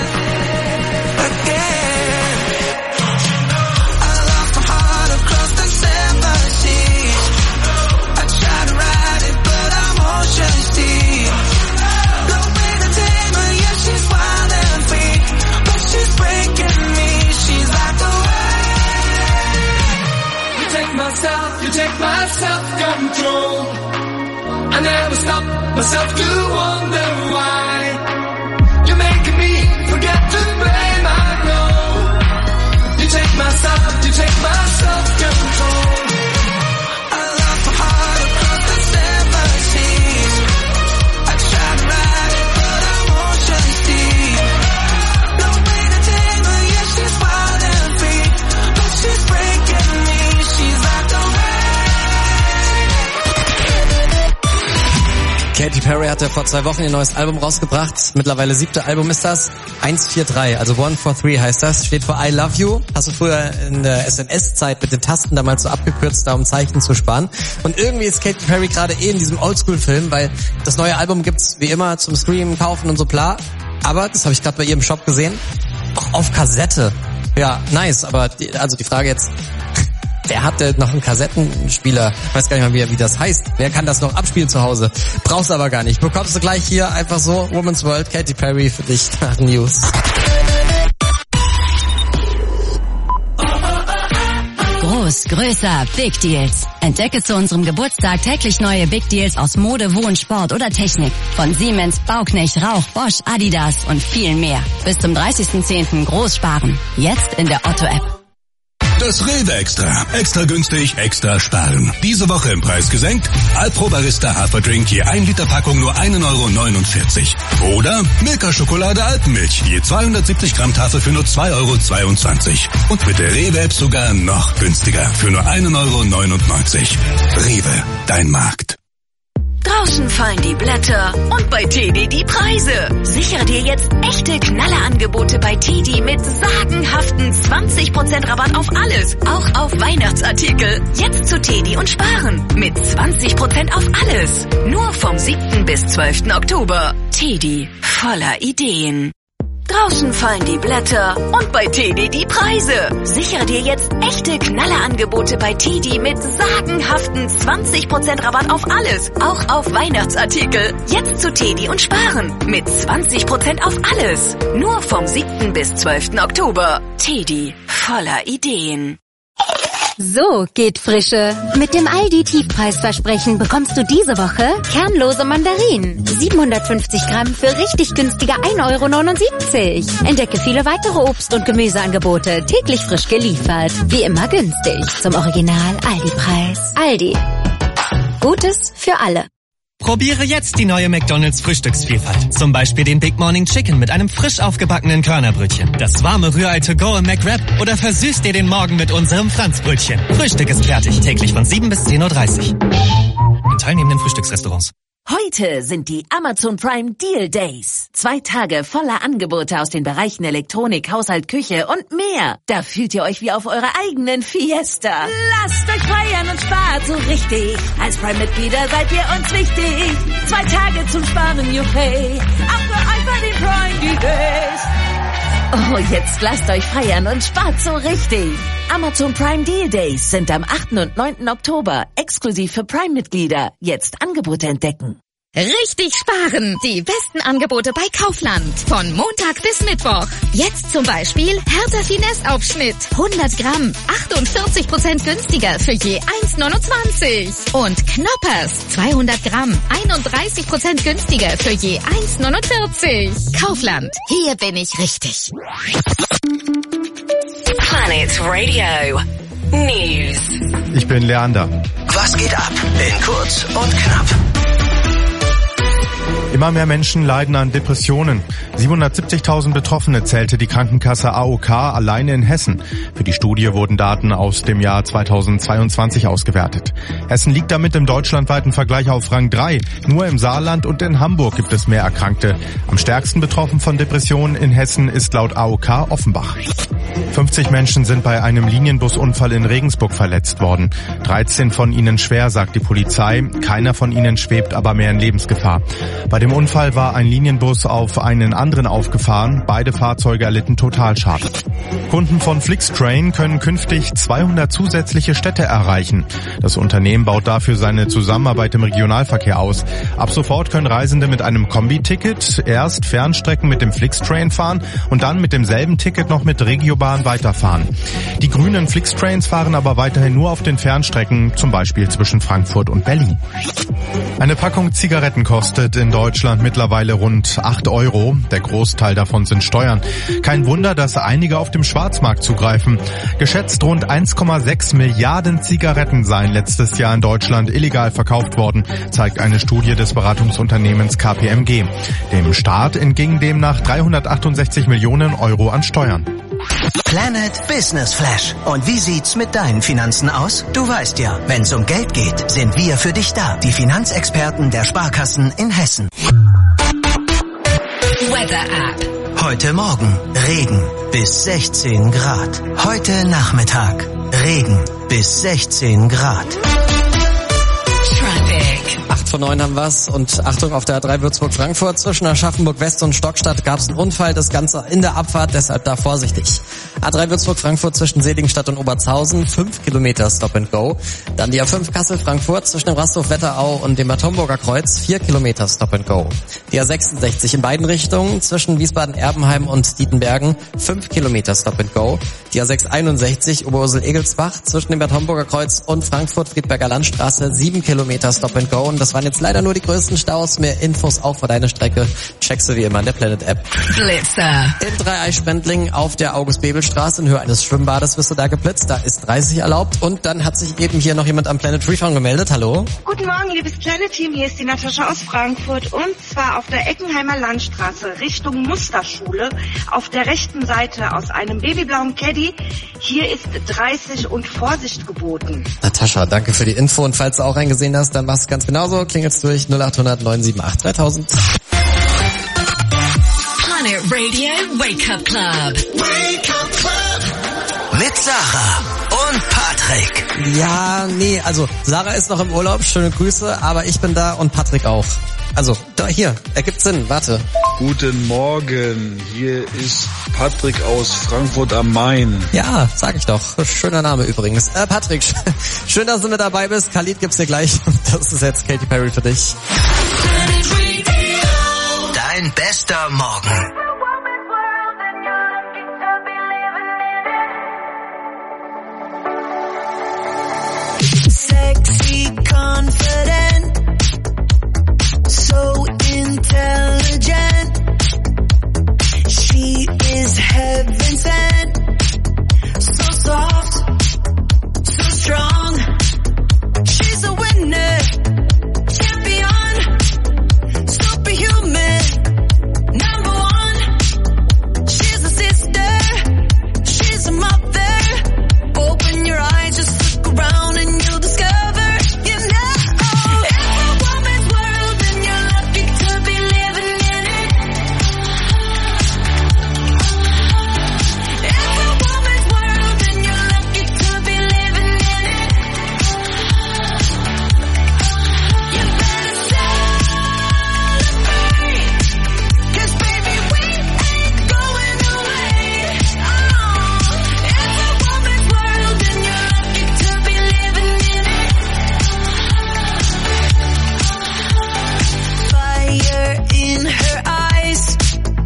Again. I lost my heart across the seven seas. I tried to ride it, but I'm ocean deep. No way to tame her, yeah, she's wild and free. But she's breaking me, she's like the wave. You take my self, you take my self-control. I never stop myself to wonder why. You're making me forget to blame, I know. You take my self, you take my self-control. I lost my heart across the seven seas. I tried to ride it, but I'm ocean deep. No way to tame her, yeah, she's wild and free. But she's breaking me, she's like the wave. K Katy Perry hat ja vor zwei Wochen ihr neues Album rausgebracht. Mittlerweile siebte Album ist das. eins vier drei, also one four three heißt das. Steht für I Love You. Hast du früher in der S M S-Zeit mit den Tasten damals so abgekürzt, da um Zeichen zu sparen. Und irgendwie ist Katy Perry gerade eh in diesem Oldschool-Film, weil das neue Album gibt's wie immer zum Streamen, kaufen und so bla. Aber, das habe ich gerade bei ihr im Shop gesehen, auch auf Kassette. Ja, nice, aber die, also die Frage jetzt, wer hat denn noch einen Kassettenspieler? Ich weiß gar nicht mal, wie, wie das heißt. Wer kann das noch abspielen zu Hause? Brauchst aber gar nicht. Bekommst du gleich hier einfach so Woman's World, Katy Perry für dich nach News. Groß, größer, Big Deals. Entdecke zu unserem Geburtstag täglich neue Big Deals aus Mode, Wohn, Sport oder Technik. Von Siemens, Bauknecht, Rauch, Bosch, Adidas und viel mehr. Bis zum dreißigsten zehnten groß sparen. Jetzt in der Otto-App. Das Rewe Extra. Extra günstig, extra sparen. Diese Woche im Preis gesenkt. Alpro Barista Haferdrink je ein Liter Packung nur ein Euro neunundvierzig. Oder Milka Schokolade Alpenmilch je zweihundertsiebzig Gramm Tafel für nur zwei Euro zweiundzwanzig. Und mit der Rewe App sogar noch günstiger für nur ein Euro neunundneunzig. Rewe, dein Markt. Draußen fallen die Blätter und bei Teddy die Preise. Sichere dir jetzt echte Knallerangebote bei Teddy mit sagenhaften zwanzig Prozent Rabatt auf alles, auch auf Weihnachtsartikel. Jetzt zu Teddy und sparen mit zwanzig Prozent auf alles. Nur vom siebten bis zwölften Oktober. Teddy, voller Ideen. Draußen fallen die Blätter und bei Teddy die Preise. Sichere dir jetzt echte Knallerangebote bei Teddy mit sagenhaften zwanzig Prozent Rabatt auf alles, auch auf Weihnachtsartikel. Jetzt zu Teddy und sparen mit zwanzig Prozent auf alles. Nur vom siebten bis zwölften Oktober. Teddy, voller Ideen. So geht Frische. Mit dem Aldi-Tiefpreisversprechen bekommst du diese Woche kernlose Mandarinen. siebenhundertfünfzig Gramm für richtig günstige ein Euro neunundsiebzig. Entdecke viele weitere Obst- und Gemüseangebote, täglich frisch geliefert. Wie immer günstig. Zum Original Aldi-Preis. Aldi. Gutes für alle. Probiere jetzt die neue McDonald's Frühstücksvielfalt. Zum Beispiel den Big Morning Chicken mit einem frisch aufgebackenen Körnerbrötchen. Das warme Rührei to go im McWrap oder versüßt dir den Morgen mit unserem Franzbrötchen. Frühstück ist fertig. Täglich von sieben bis zehn Uhr dreißig. In teilnehmenden Frühstücksrestaurants. Heute sind die Amazon Prime Deal Days. Zwei Tage voller Angebote aus den Bereichen Elektronik, Haushalt, Küche und mehr. Da fühlt ihr euch wie auf eurer eigenen Fiesta. Lasst euch feiern und spart so richtig. Als Prime-Mitglieder seid ihr uns wichtig. Zwei Tage zum Sparen, you pay. Auch für euch bei den Prime Deal Days. Oh, jetzt lasst euch feiern und spart so richtig. Amazon Prime Deal Days sind am achten und neunten Oktober exklusiv für Prime-Mitglieder. Jetzt Angebote entdecken. Richtig sparen! Die besten Angebote bei Kaufland. Von Montag bis Mittwoch. Jetzt zum Beispiel Hertha Finesse Aufschnitt. hundert Gramm. achtundvierzig Prozent günstiger für je eins neunundzwanzig. Und Knoppers. zweihundert Gramm. einunddreißig Prozent günstiger für je eins neunundvierzig. Kaufland. Hier bin ich richtig. Planet Radio. News. Ich bin Leander. Was geht ab? In kurz und knapp. Immer mehr Menschen leiden an Depressionen. siebenhundertsiebzigtausend Betroffene zählte die Krankenkasse A O K alleine in Hessen. Für die Studie wurden Daten aus dem Jahr zweitausendzweiundzwanzig ausgewertet. Hessen liegt damit im deutschlandweiten Vergleich auf Rang drei. Nur im Saarland und in Hamburg gibt es mehr Erkrankte. Am stärksten betroffen von Depressionen in Hessen ist laut A O K Offenbach. fünfzig Menschen sind bei einem Linienbusunfall in Regensburg verletzt worden. dreizehn von ihnen schwer, sagt die Polizei. Keiner von ihnen schwebt aber mehr in Lebensgefahr. Bei dem Unfall war ein Linienbus auf einen anderen aufgefahren. Beide Fahrzeuge erlitten Totalschaden. Kunden von Flixtrain können künftig zweihundert zusätzliche Städte erreichen. Das Unternehmen baut dafür seine Zusammenarbeit im Regionalverkehr aus. Ab sofort können Reisende mit einem Kombi-Ticket erst Fernstrecken mit dem Flixtrain fahren und dann mit demselben Ticket noch mit Regiobahn weiterfahren. Die grünen Flixtrains fahren aber weiterhin nur auf den Fernstrecken, zum Beispiel zwischen Frankfurt und Berlin. Eine Packung Zigaretten kostet in Deutschland mittlerweile rund acht Euro. Der Großteil davon sind Steuern. Kein Wunder, dass einige auf dem Schwarzmarkt zugreifen. Geschätzt rund eins Komma sechs Milliarden Zigaretten seien letztes Jahr in Deutschland illegal verkauft worden, zeigt eine Studie des Beratungsunternehmens K P M G. Dem Staat entgingen demnach dreihundertachtundsechzig Millionen Euro an Steuern. Planet Business Flash. Und wie sieht's mit deinen Finanzen aus? Du weißt ja, wenn's um Geld geht, sind wir für dich da. Die Finanzexperten der Sparkassen in Hessen. Weather App. Heute Morgen Regen bis sechzehn Grad. Heute Nachmittag Regen bis sechzehn Grad. acht vor neun haben wir's und Achtung, auf der A drei Würzburg-Frankfurt zwischen Aschaffenburg-West und Stockstadt gab's einen Unfall, das Ganze in der Abfahrt, deshalb da vorsichtig. A drei Würzburg-Frankfurt zwischen Seligenstadt und Oberzhausen, fünf Kilometer Stop and Go. Dann die A fünf Kassel-Frankfurt zwischen dem Rasthof Wetterau und dem Bad Homburger Kreuz, vier Kilometer Stop and Go. Die A sechsundsechzig in beiden Richtungen zwischen Wiesbaden-Erbenheim und Dietenbergen, fünf Kilometer Stop and Go. Die A sechshunderteinundsechzig Oberursel-Egelsbach zwischen dem Bad Homburger Kreuz und Frankfurt-Friedberger Landstraße, sieben Kilometer Stop and Go. Und das waren jetzt leider nur die größten Staus. Mehr Infos auch für deine Strecke checkst du wie immer in der Planet-App. Blitzer. In Dreieich-Spendling auf der August-Bebel-Straße in Höhe eines Schwimmbades wirst du da geblitzt. Da ist dreißig erlaubt. Und dann hat sich eben hier noch jemand am Planet Refund gemeldet. Hallo? Guten Morgen, liebes Planet-Team. Hier ist die Natascha aus Frankfurt. Und zwar auf der Eckenheimer Landstraße Richtung Musterschule. Auf der rechten Seite aus einem babyblauen Caddy. Hier ist dreißig und Vorsicht geboten. Natascha, danke für die Info. Und falls du auch reingesehen hast, dann machst du ganz genauso. Klingelt's durch null acht hundert neun sieben acht dreitausend. Planet Radio Wake Up Club. Wake Up Club. Mit Sarah und Patrick. Ja, nee, also Sarah ist noch im Urlaub, schöne Grüße, aber ich bin da und Patrick auch. Also, da, hier, ergibt Sinn, warte. Guten Morgen, hier ist Patrick aus Frankfurt am Main. Ja, sag ich doch. Schöner Name übrigens. Äh, Patrick, schön, dass du mit dabei bist. Khalid gibt's dir gleich. Das ist jetzt Katy Perry für dich. Dein bester Morgen. Sexy, confident, so intelligent. She is heaven sent, so soft, so strong. She's a winner, champion, superhuman, number one. She's a sister, she's a mother. Open your eyes, just look around and you'll discover, you know, it's a woman's world and you're lucky to be living in it. It's a woman's world and you're lucky to be living in it. You better celebrate, 'cause baby we ain't going away. Oh, it's a woman's world and you're lucky to be living in it. Fire in her eyes,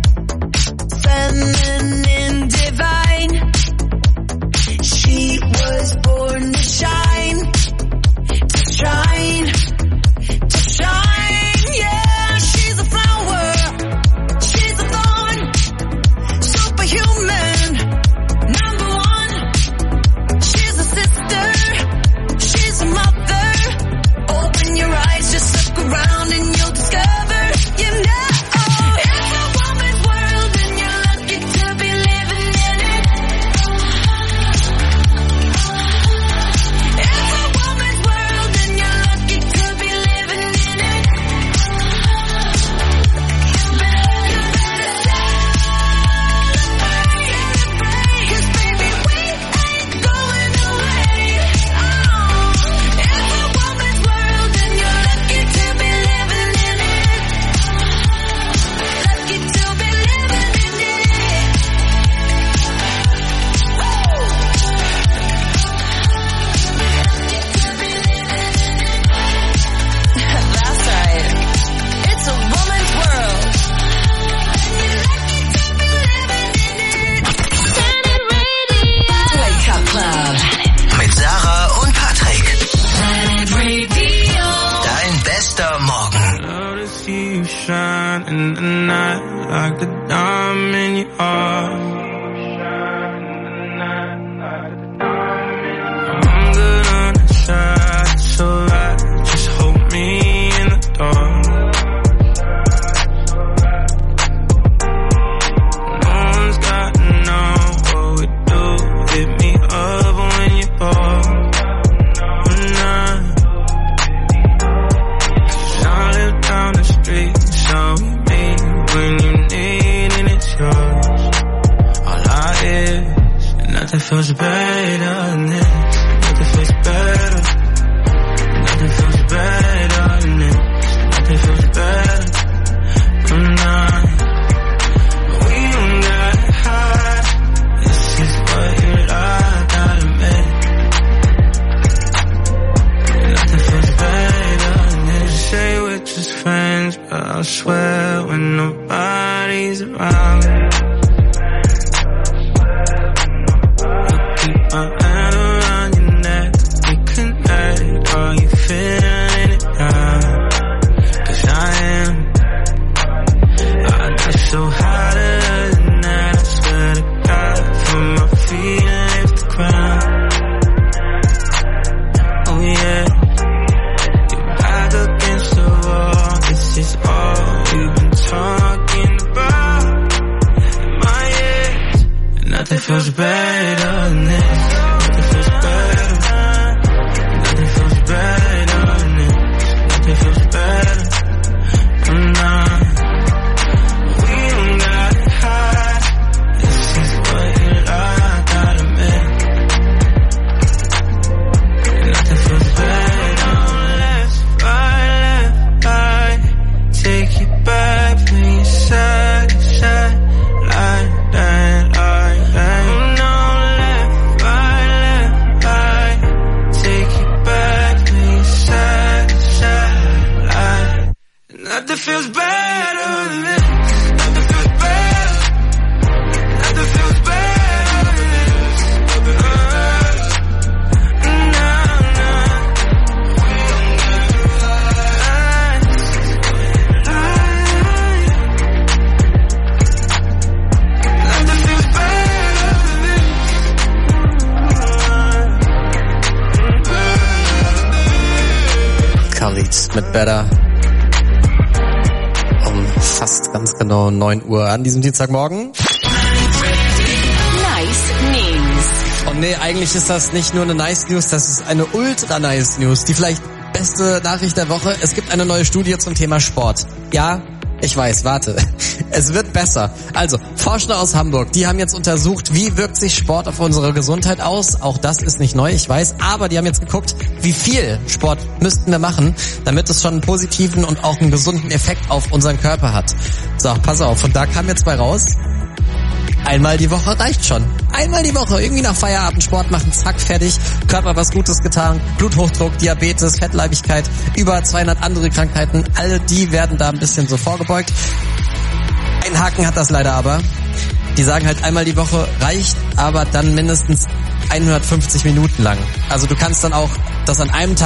feminine, divine. She was born to shine, to shine, to shine. Yeah, she's a flower, she's a thorn, superhuman, number one. She's a sister, she's a mother. Open your eyes, just look around and you'll discover, you know, it's a woman's world and you're lucky to be living in it. It's a woman's world and you're lucky to be living in it. You better, you better celebrate, 'cause baby we ain't going away. Oh, it's a woman's world and you're lucky to be living in it. Lucky to be living in it. Woo! That's right. It's a woman's world. Wake Up Club. Mit Sarah und Patrick. Planet Radio. Dein bester Morgen. Love to see you shine in the night like a diamond in your heart. I'm good on the side, so right. Just hold me in the dark. No one's got to know what elsewhere when nobody's around. You keep my hand around your neck, we connect. Are you feeling it now? Cause I am. I got so hotter than that, I swear to God, from my feet and lift the ground. Oh yeah, you're back against the wall. This is all we've been talking about. In my head, nothing feels better than this. Nothing feels better. Nothing feels better than this. Nothing feels better. Mm, nah. We don't gotta hide. This is what you like, gotta admit. Nothing feels better. Left, right, left, right. Take you back from your side to side. Like that, like that. Oh no, left, right, left, right. Take you back from your side to side. Like nothing feels better than this. Nothing feels better. Nothing feels better than this. Uh, nah, nah. We don't gotta lie. Nothing feels better than this. Khalid mit Better. Um fast ganz genau neun Uhr an diesem Dienstagmorgen. Nice News. Und nee, eigentlich ist das nicht nur eine Nice News, das ist eine ultra nice News. Die vielleicht beste Nachricht der Woche. Es gibt eine neue Studie zum Thema Sport. Ja, ich weiß, warte. Es wird besser. Also, Forscher aus Hamburg, die haben jetzt untersucht, wie wirkt sich Sport auf unsere Gesundheit aus. Auch das ist nicht neu, ich weiß. Aber die haben jetzt geguckt, wie viel Sport müssten wir machen, damit es schon einen positiven und auch einen gesunden Effekt auf unseren Körper hat. So, pass auf. Und da kam jetzt bei raus, einmal die Woche reicht schon. Einmal die Woche irgendwie nach Feierabend Sport machen, zack, fertig. Körper was Gutes getan. Bluthochdruck, Diabetes, Fettleibigkeit, über zweihundert andere Krankheiten. Alle die werden da ein bisschen so vorgebeugt. Ein Haken hat das leider aber. Die sagen halt einmal die Woche reicht, aber dann mindestens hundertfünfzig Minuten lang. Also du kannst dann auch das an einem Tag